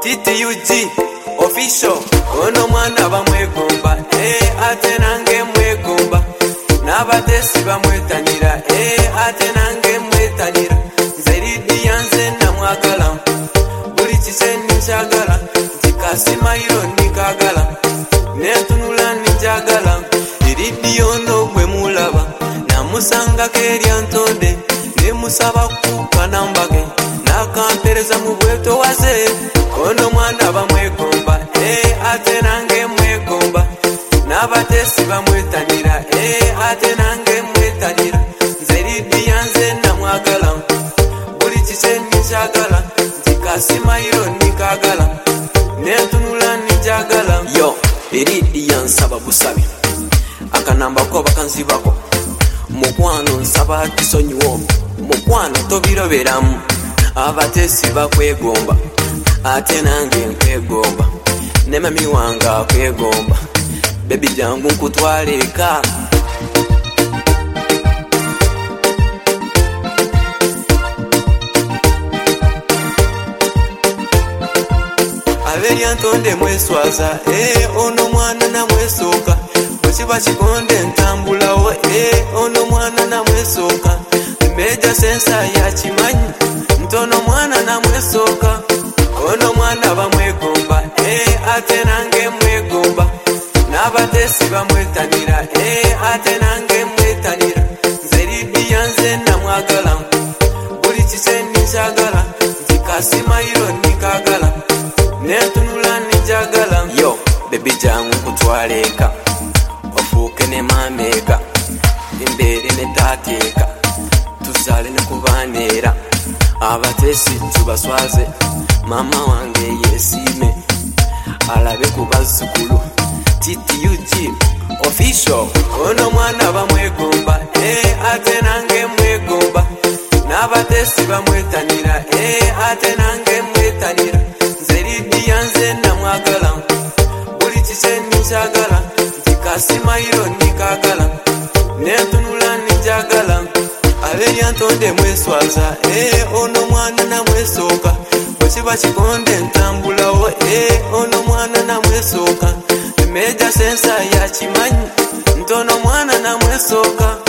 TTUG official ono mwana bamwegomba ate nange mwegomba n'abatesi bamwetanira ate nange mwetanira nze Lydia nze namwagala buli kise ninjagala Kasimayiro nikagala netunula ninjagala Lydia ono gwe mulaba namusanga kerya ntonde nemusaba kuka nambage nakampereza mu bweto waze ono mwana bamwegomba ate nange mwegomba n'abatesi bamwetanira ate nange mwetanira nze Lydia nze namwagala buli kise ninjagala Kasimayiro nikagala netunula ninjagala yo Lydia nsaba busabi akanamba ko bakanzibako mukwano nsaba kisonyiwo mukwano tobiroberamu abatesi bakwegomba ate nange nkwegomba ne mami wange akwegomba bebi jangu nkutwale eka aberya ntonde mweswaza ono mwana namwesoka bwekiba kikonde ntambulawo ono mwana namwesoka meja sensa yakimanyi ntono mwana namwesoka ono mwana bamwegomba ate nange mwegomba n'abatesi bamwetanira ate nange mwetanira nze Lydia nze namwagala buli kise ninjagala Kasimayiro nikagala netunula ninjagala yo bebi jangu kutwala eka ofuuke ne mameeka imbere ne tateeka tuzale ne kubaneera abatesi tubaswaze mama wange yesime alabe ku bazzukulu TTUG official ono mwana bamwegomba ate nange mwegomba n'abatesi bamwetanira ate nange mwetanira nze Lydia nze namwagala buli kise ninjagala Kasimayiro nikagala netunula ninjagala aberya ntonde mweswaza ono mwana namwesoka bwekiba kikonde ntambulawo ono mwana namwesoka meja sensa yakimanyi ntono mwana namwesoka